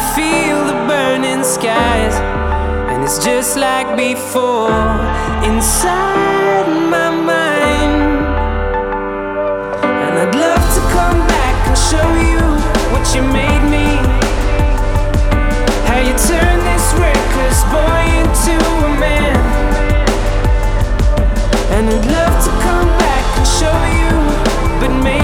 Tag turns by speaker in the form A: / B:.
A: feel the burning skies, and it's just like before inside my mind. And I'd love to come back and show you what you made me, how you turned this reckless boy